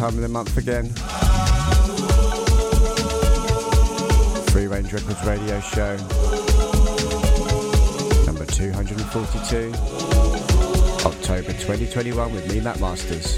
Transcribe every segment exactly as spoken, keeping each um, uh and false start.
time of the month again. Free Range Records radio show, number two hundred forty-two, October twenty twenty-one, with me, Matt Masters.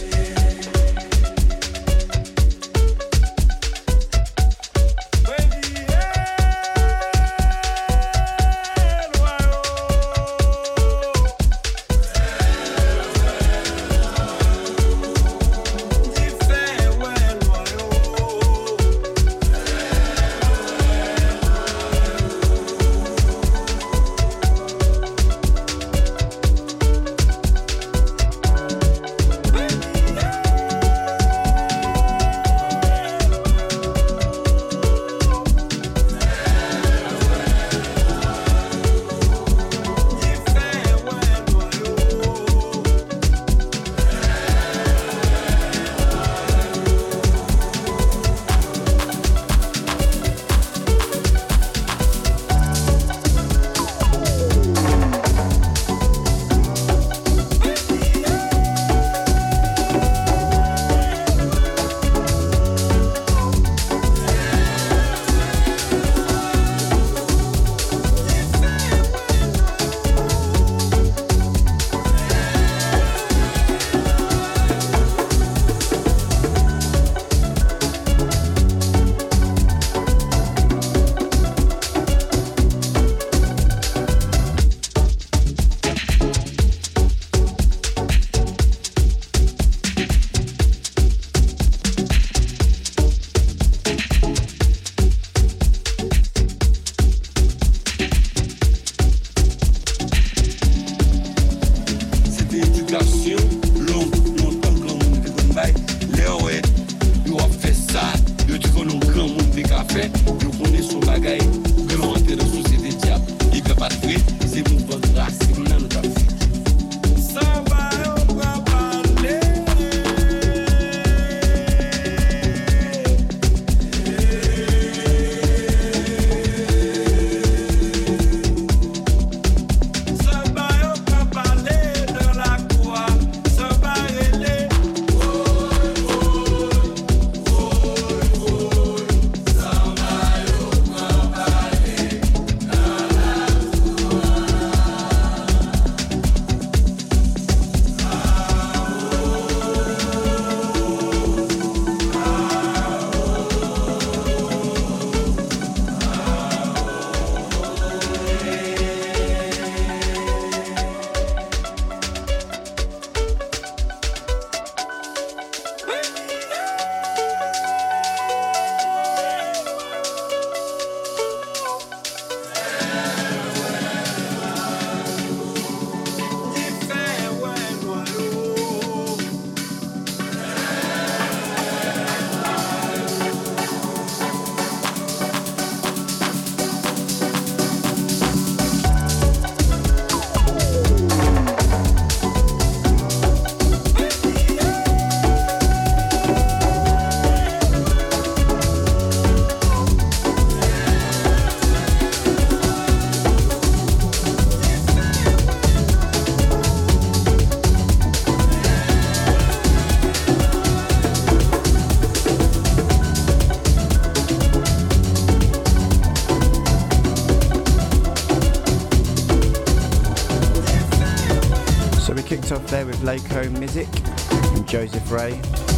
There with Laco Mizik and Joseph Ray.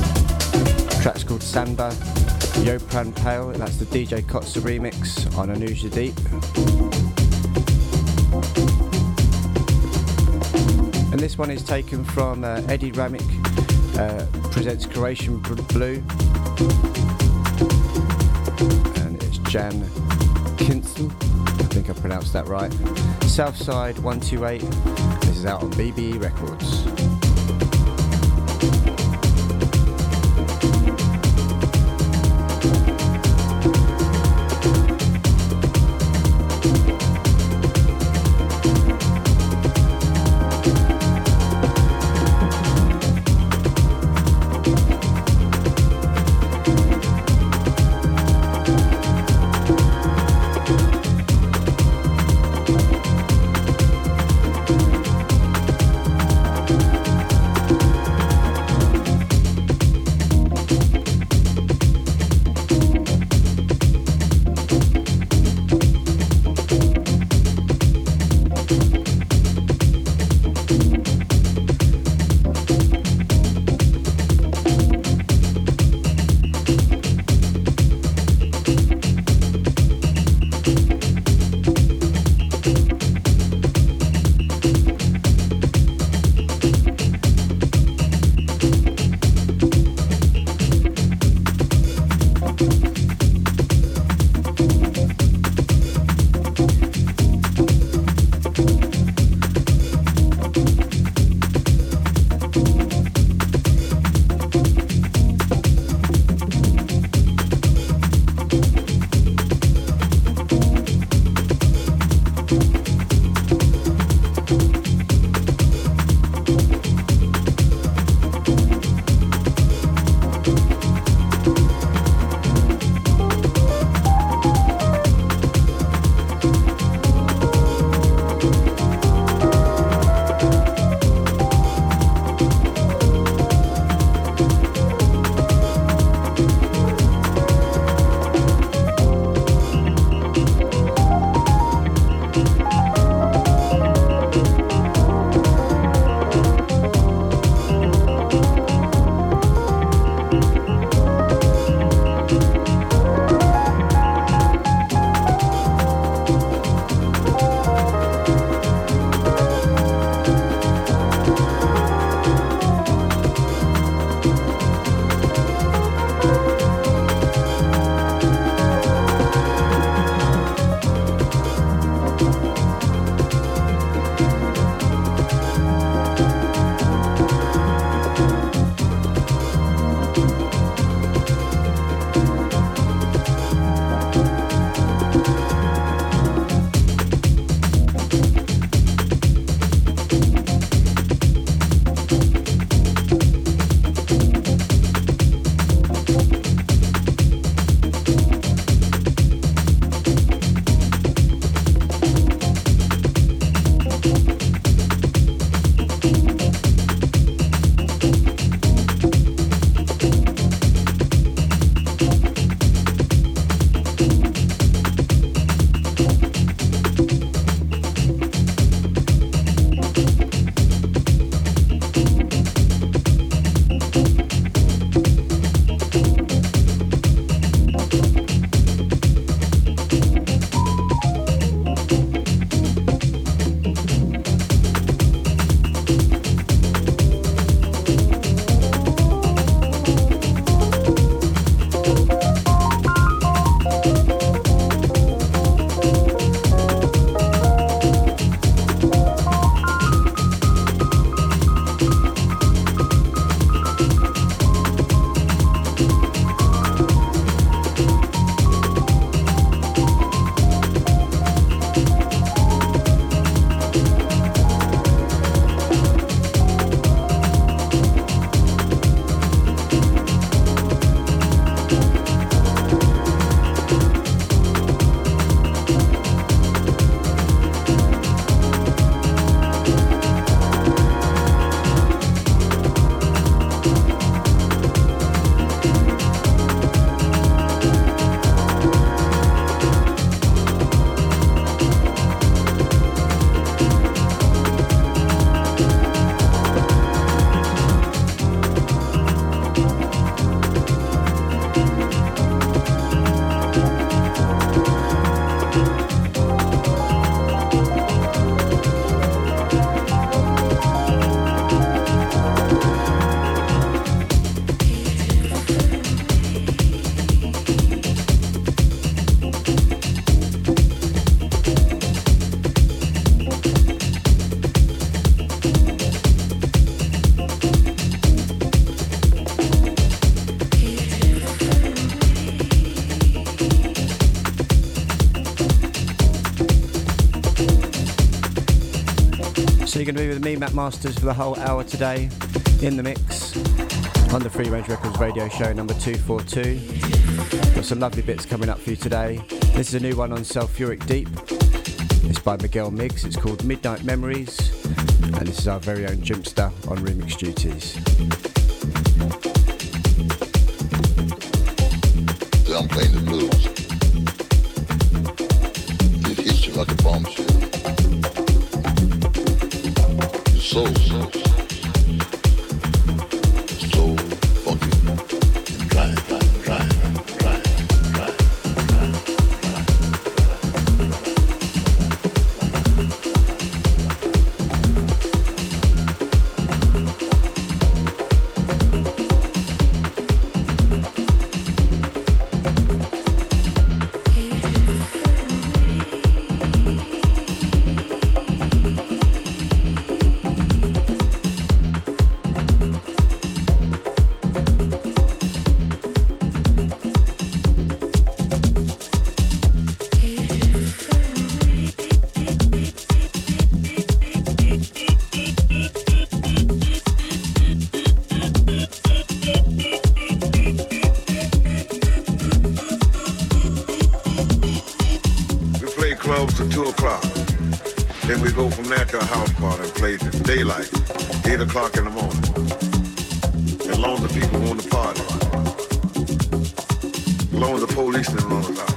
The track's called Samba. Yopran Pale, that's the D J Kotza remix on Anuja Deep. And this one is taken from uh, Eddie Ramick, uh, presents Croatian Blue. And it's Jan Kinsel, I think I pronounced that right. Southside one two eight. This is out on B B E Records. So you're going to be with me, Matt Masters, for the whole hour today in the mix on the Free Range Records radio show number two forty-two. Got some lovely bits coming up for you today. This is a new one on Sulphuric Deep. It's by Miguel Miggs. It's called Midnight Memories. And this is our very own Jimpster on remix duties. I'm playing the blues. It hits you like a bombshell. Your soul, soul, soul, funky, and dry, dry, dry, dry, dry, dry, daylight, eight o'clock in the morning. As long as the people want to party. As long as the police didn't run us out.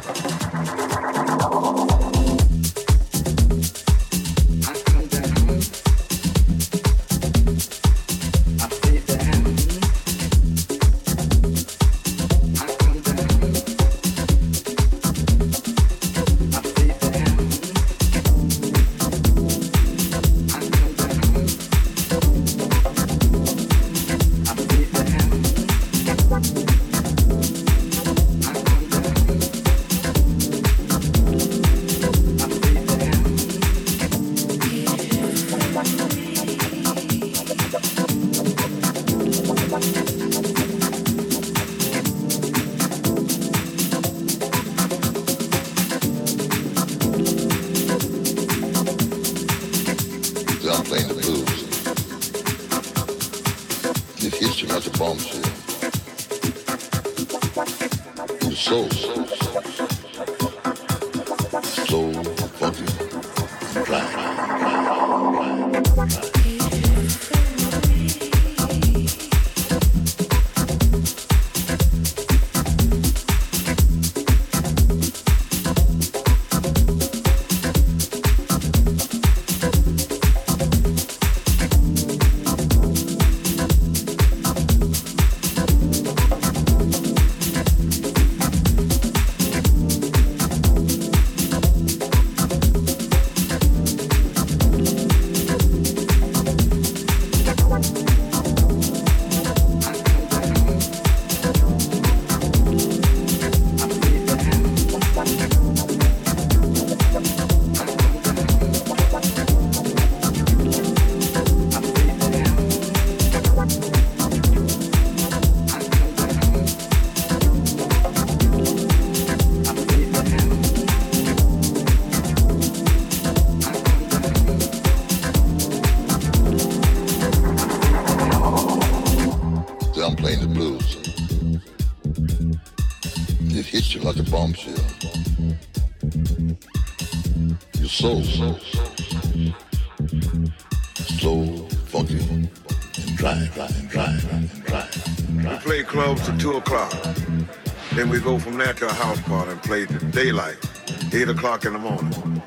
Two o'clock. Then we go from there to a house party and play the daylight, eight o'clock in the morning.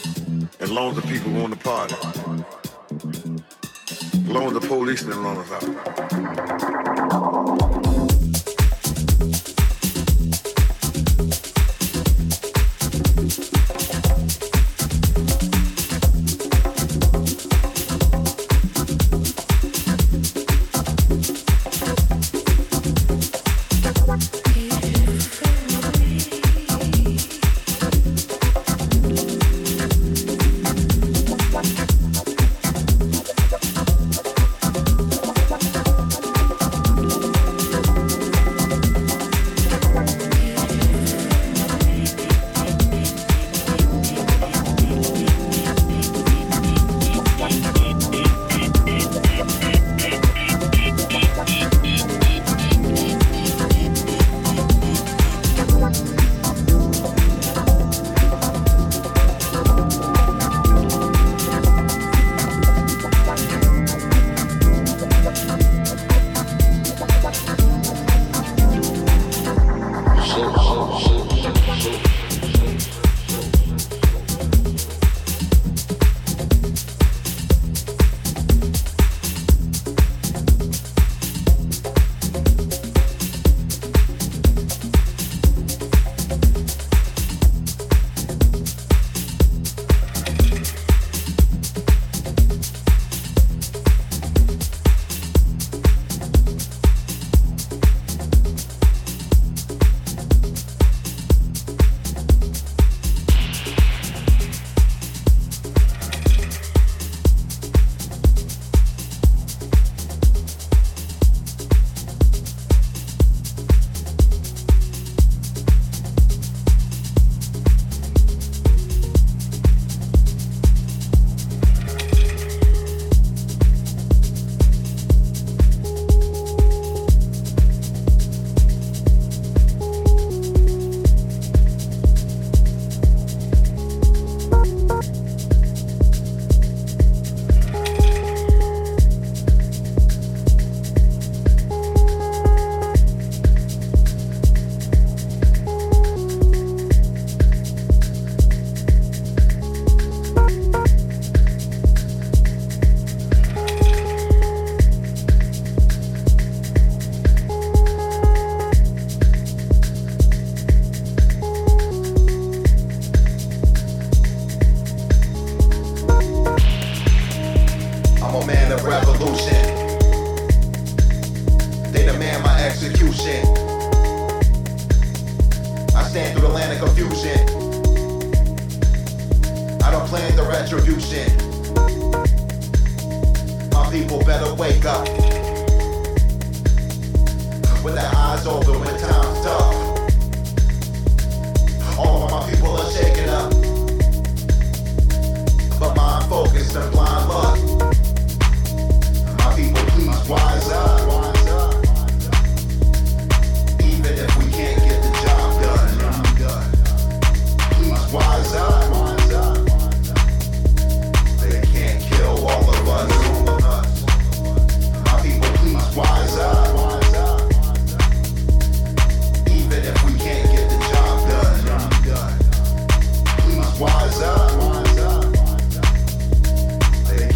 As long as the people want to party. As long as the police didn't run us out. a man of revolution. They demand my execution. I stand through the land of confusion. I don't plan the retribution. My people better wake up. With their eyes open when time's tough. All of my people are shaking up. But mind focused and blind luck. My people, please wise up. Even if we can't get the job done. Please wise up. They can't kill all of us. My people, please wise up. Even if we can't get the job done. Please wise up. They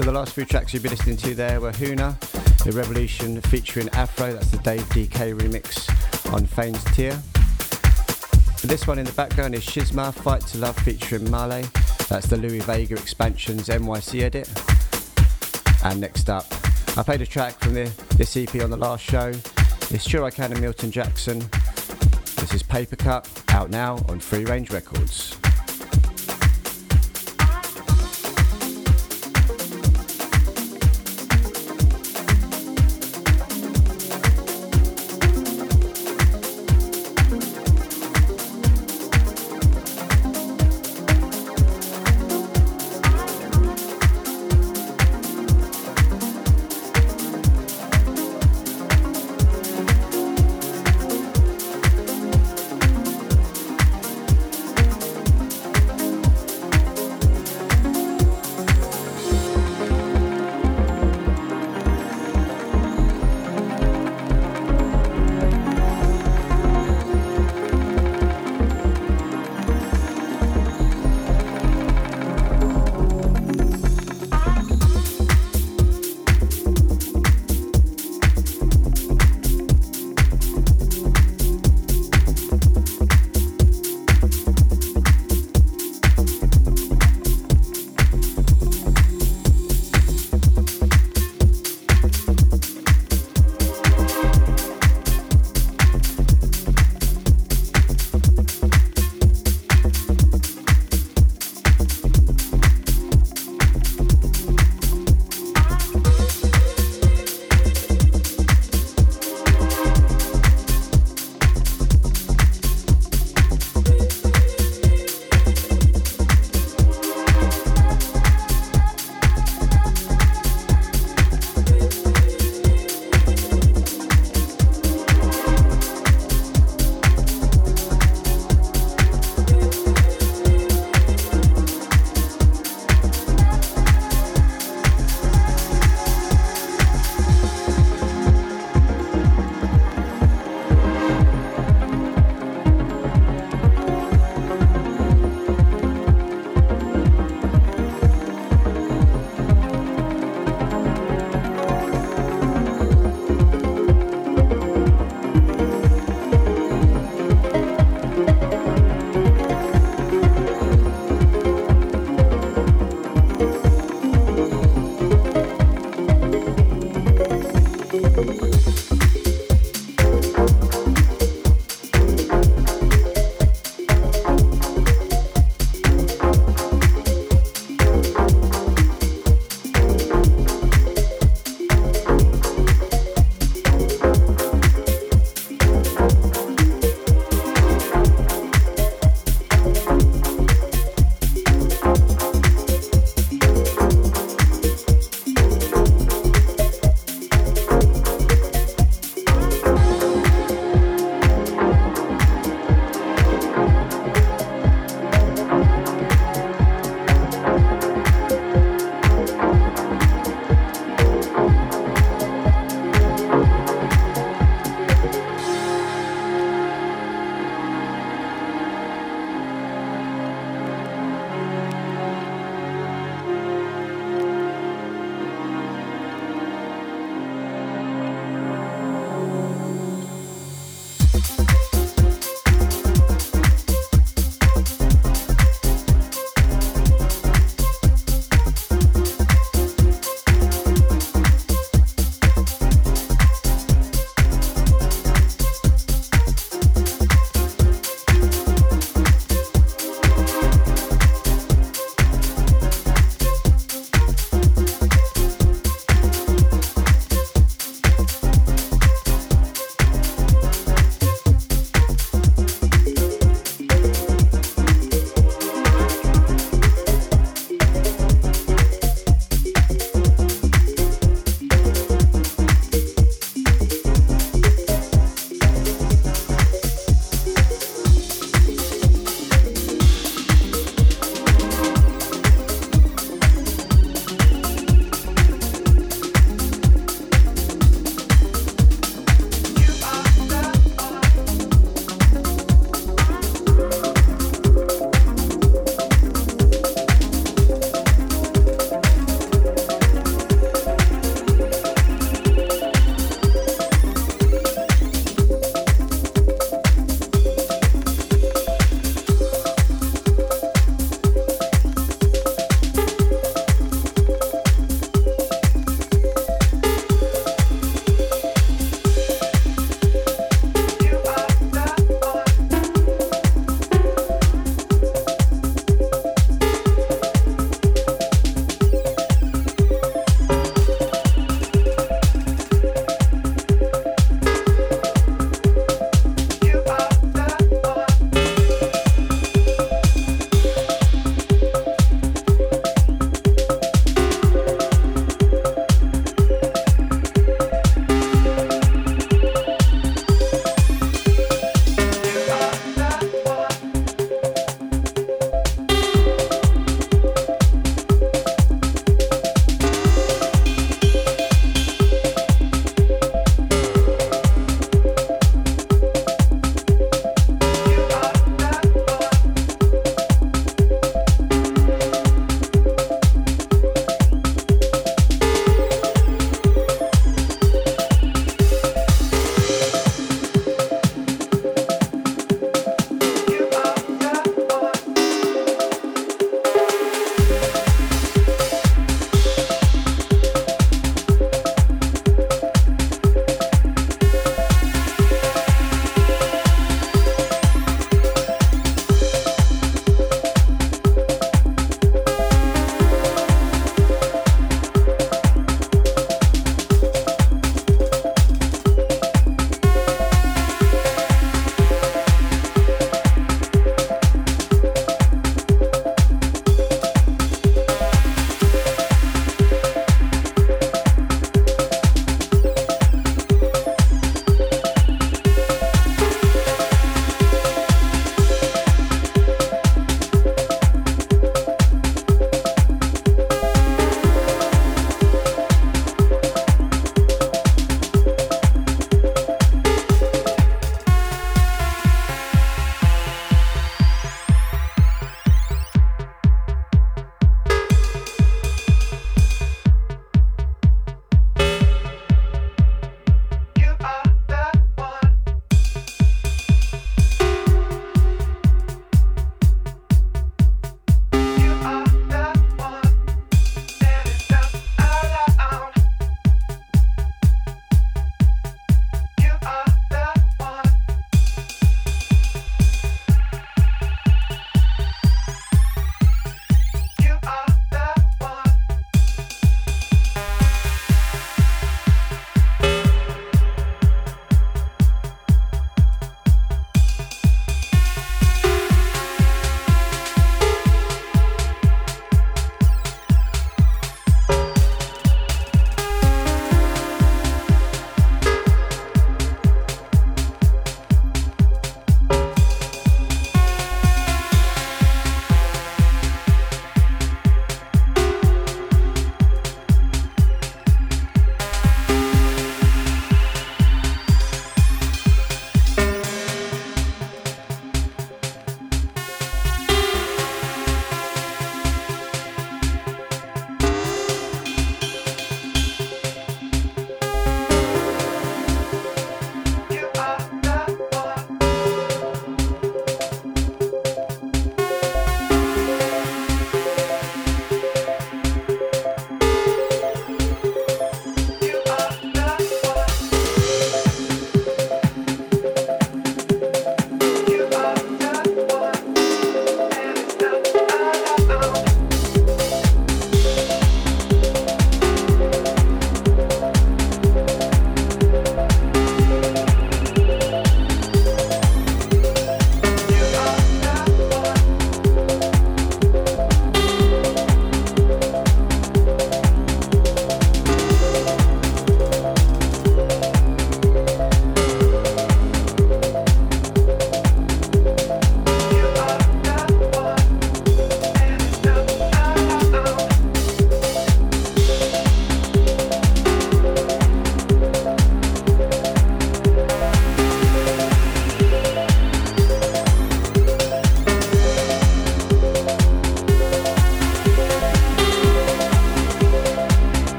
So the last few tracks you've been listening to there were Huna, The Revolution featuring Afro, that's the Dave D K remix on Fane's Tier. But this one in the background is Shizma, Fight to Love featuring Male, that's the Louis Vega Expansions N Y C edit. And next up, I played a track from the, this E P on the last show. It's Sure I Can and Milton Jackson. This is Paper Cut, out now on Free Range Records.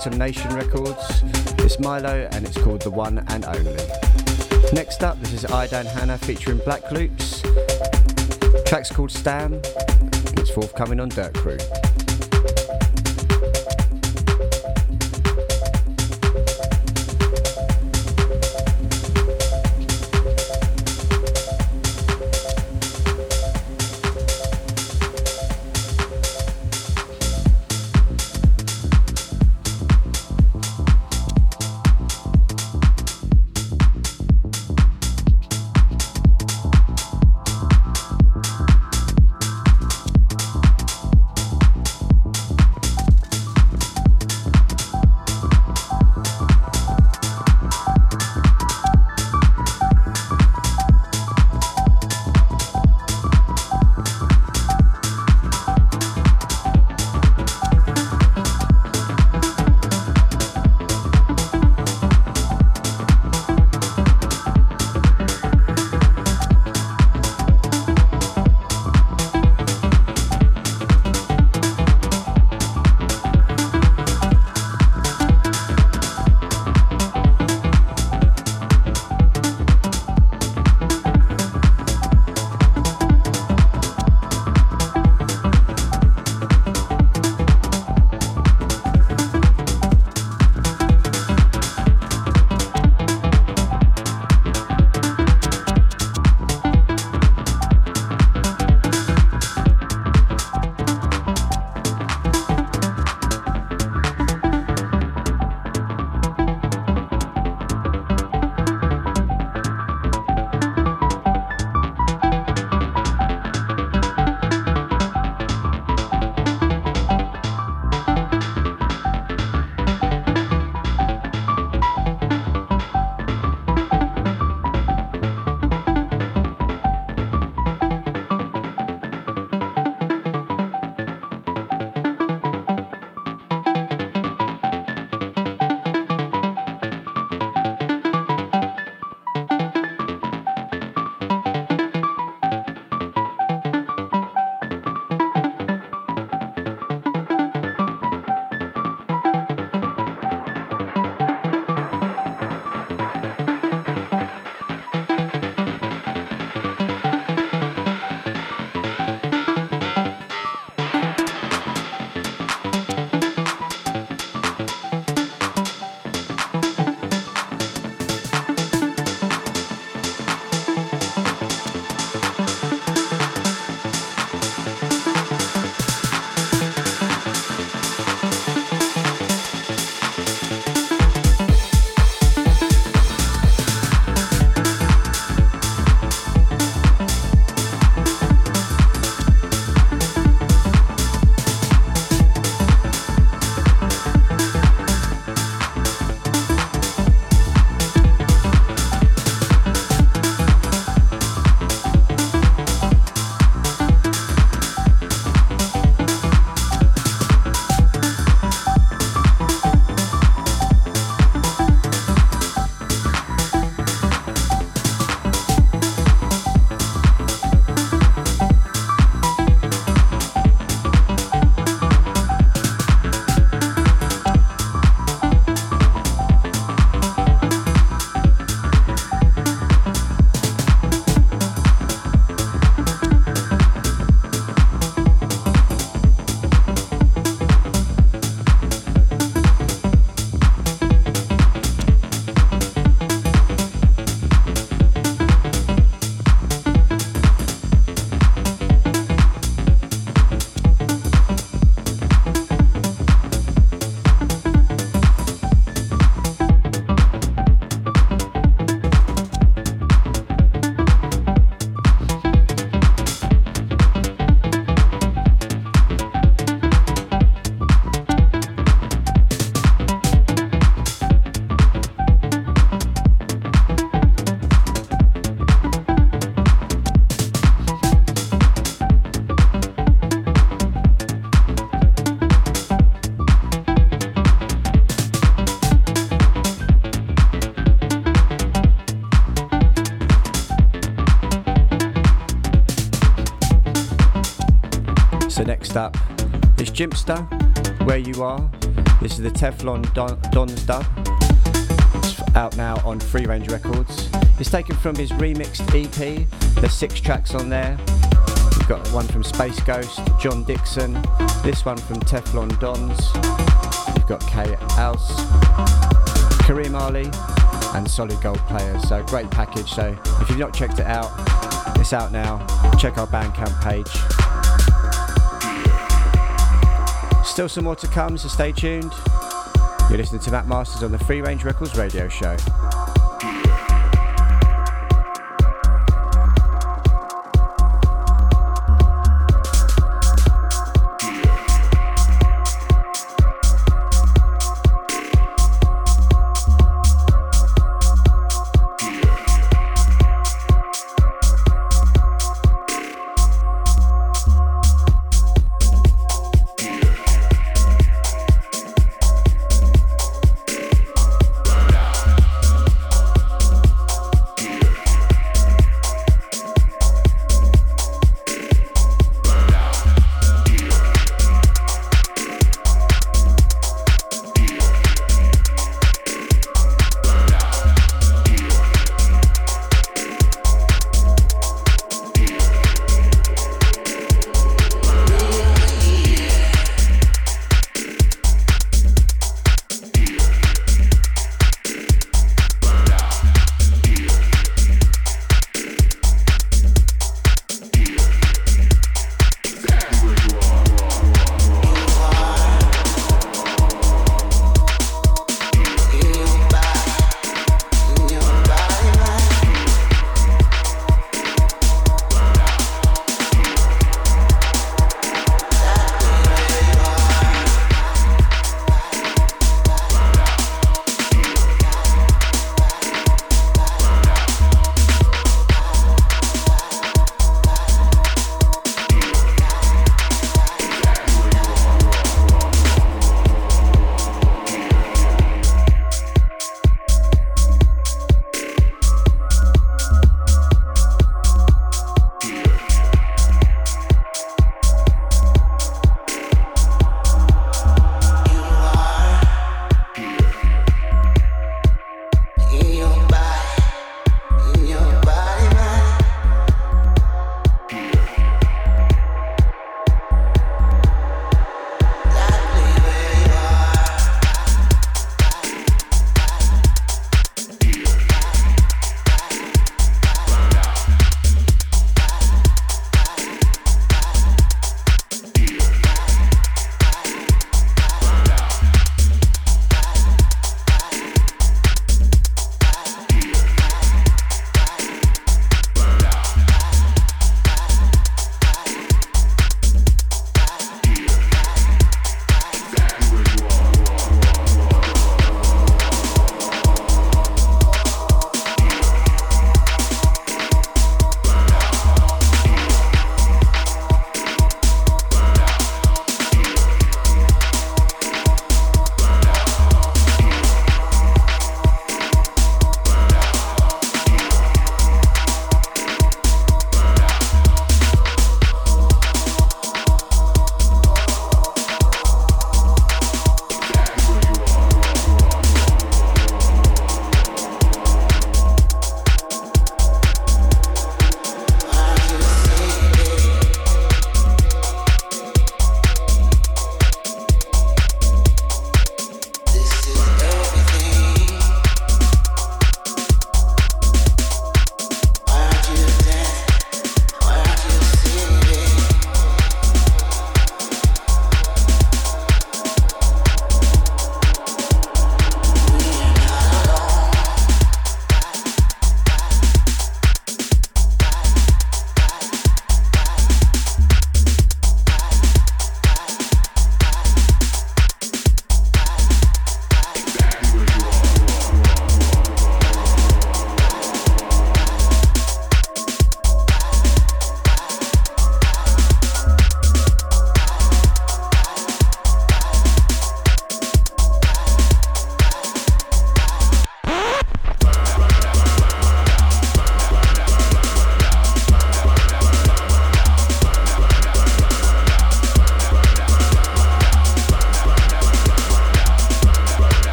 Atom Nation Records. It's Milo and it's called The One and Only. Next up, this is Idan Hannah featuring Black Loops. Track's called Stam. It's forthcoming on Dirt Crew. So next up is Jimpster, Where You Are. This is the Teflon Don- Don's dub. It's out now on Free Range Records. It's taken from his remixed E P. There's six tracks on there. We've got one from Space Ghost, John Dixon. This one from Teflon Dons. We've got Kay House, Kareem Ali, and Solid Gold Players. So great package. So if you've not checked it out, it's out now. Check our Bandcamp page. Still some more to come, so stay tuned. You're listening to Matt Masters on the Free Range Records radio show.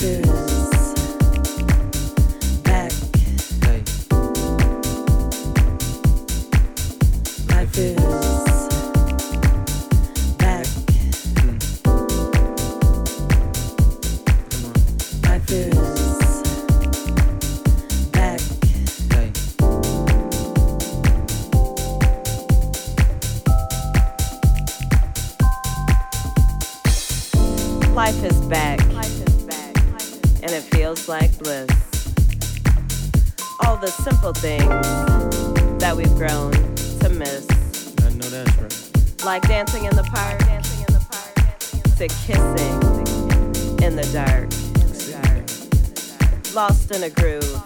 In a groove,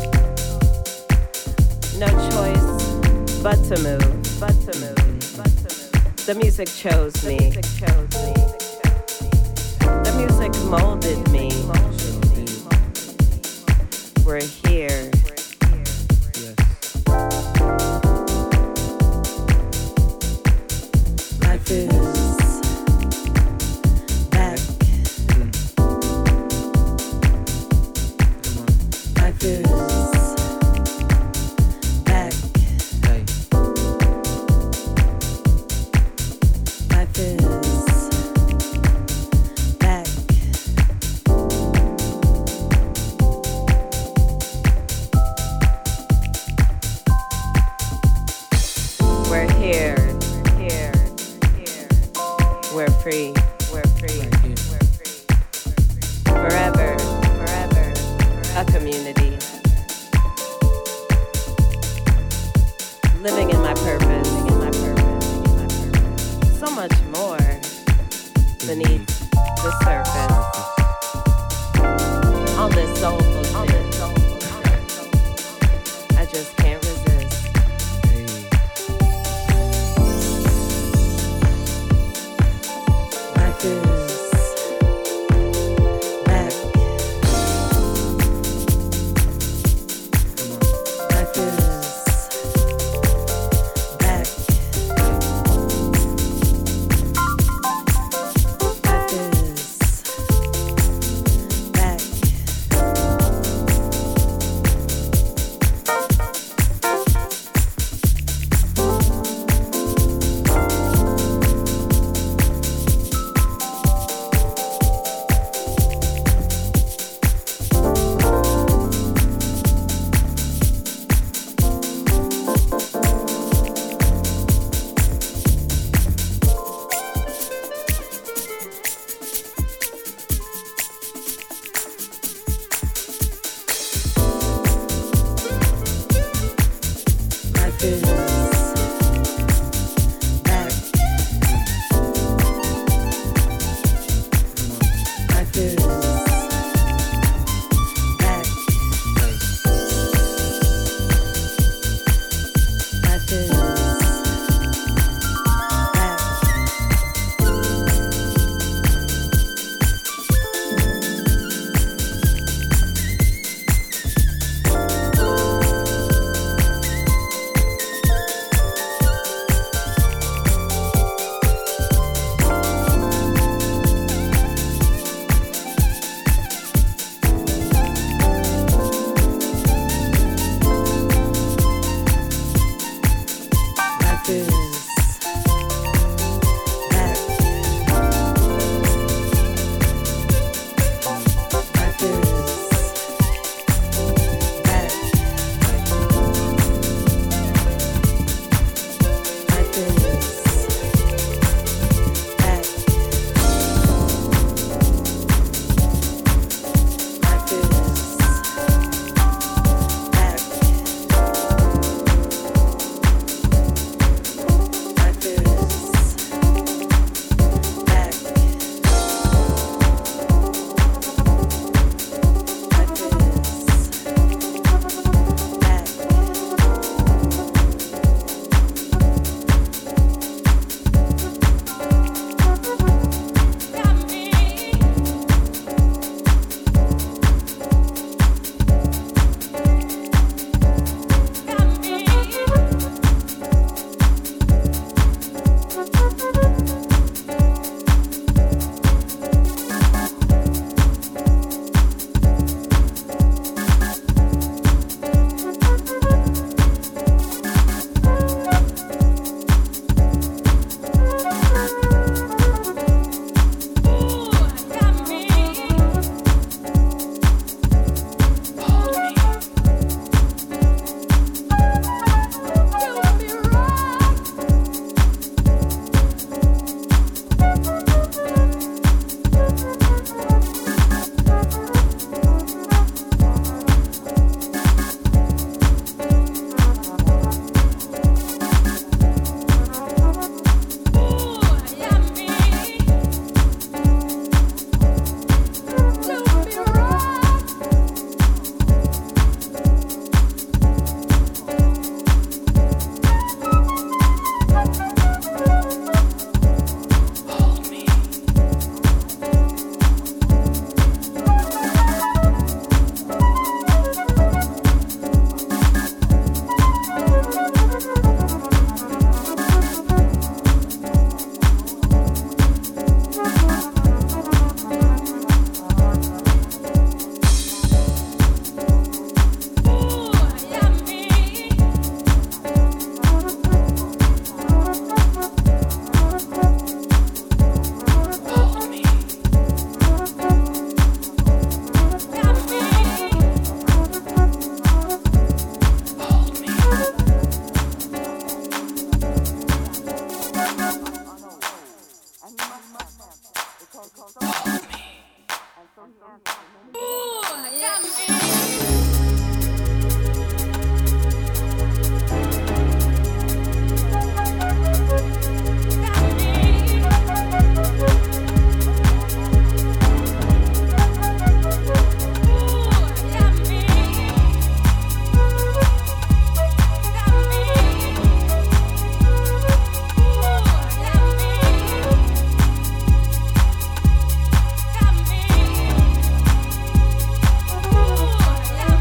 no choice but to move, but to move, but to move. The music chose me. The music chose me. The music molded me. We're here. Life is. Yeah.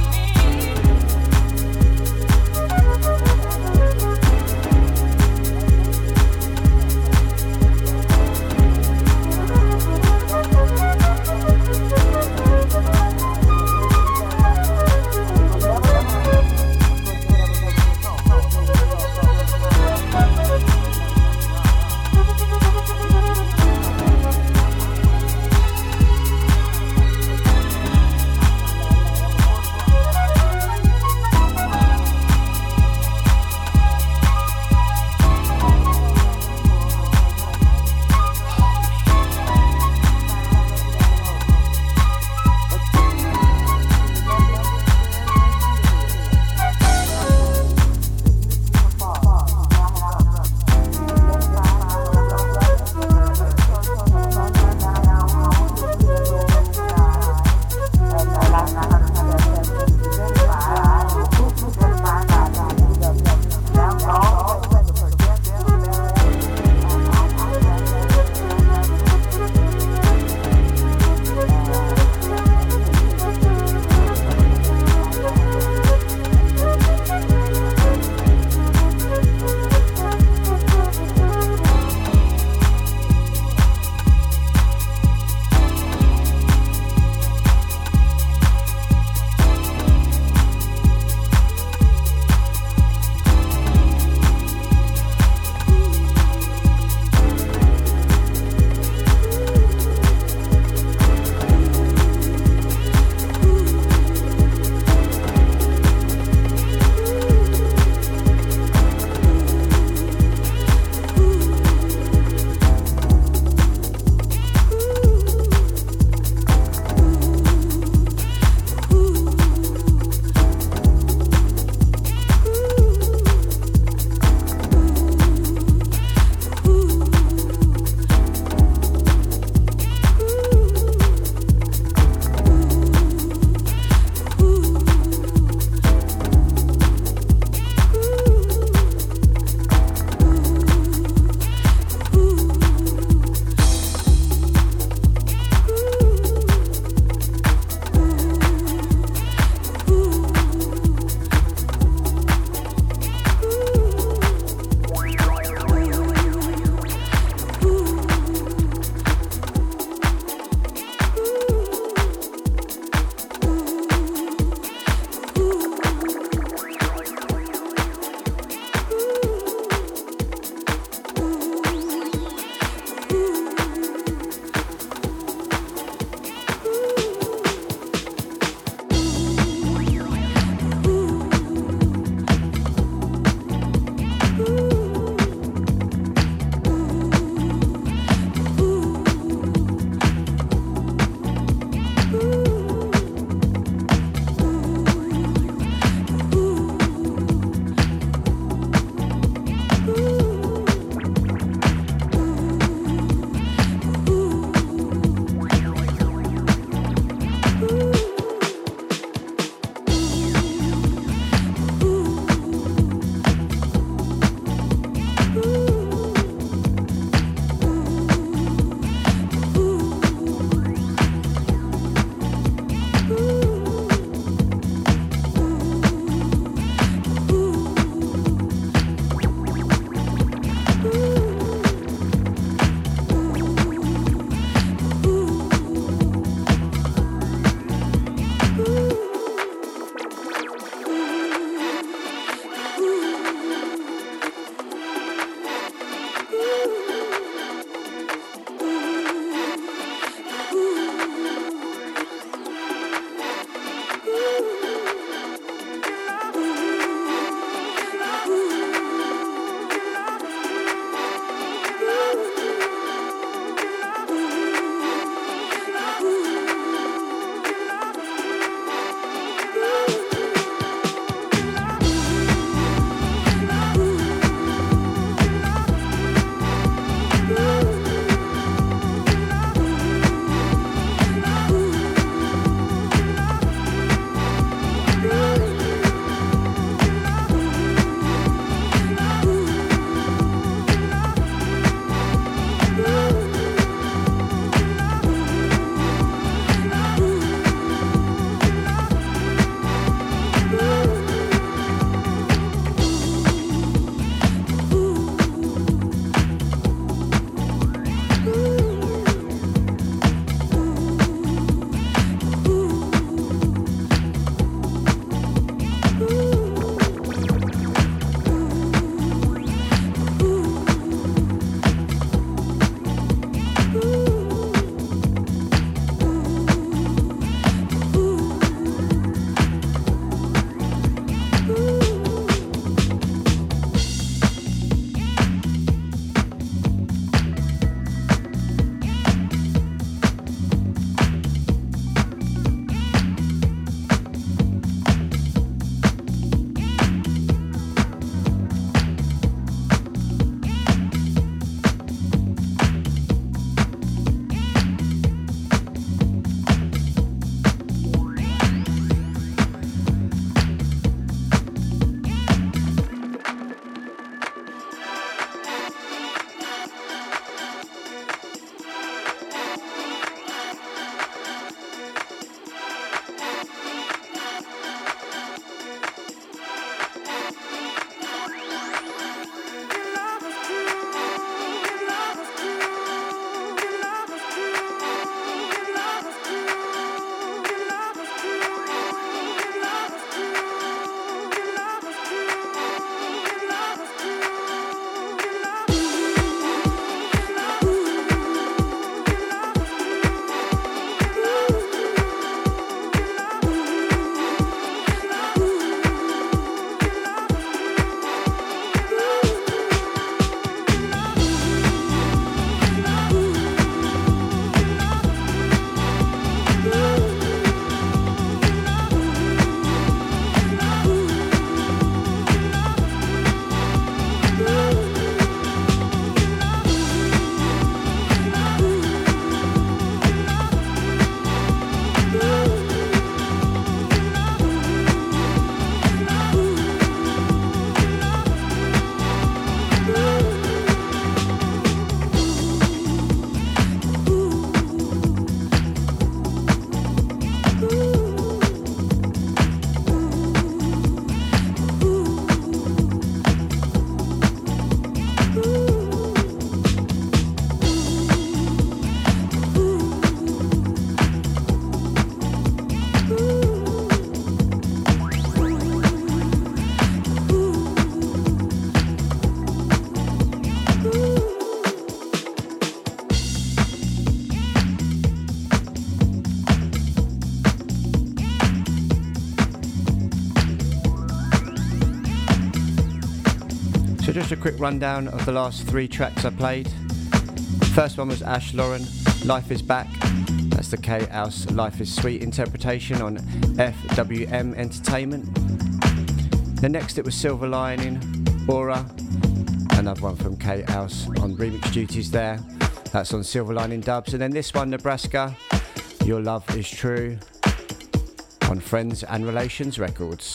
So just a quick rundown of the last three tracks I played. First one was Ash Lauren, Life Is Back. That's the K-House Life Is Sweet interpretation on F W M Entertainment. The next it was Silver Lining, Aura, another one from K-House on remix duties there. That's on Silver Lining Dubs. And then this one, Nebraska, Your Love Is True, on Friends and Relations Records.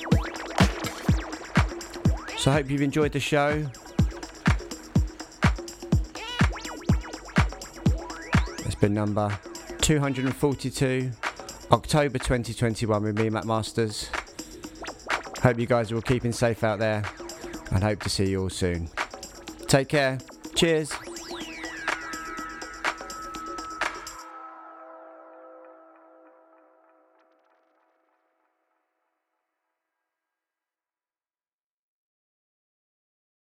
So I hope you've enjoyed the show. It's been number two hundred forty-two, October twenty twenty-one with me, Matt Masters. Hope you guys are all keeping safe out there and hope to see you all soon. Take care. Cheers.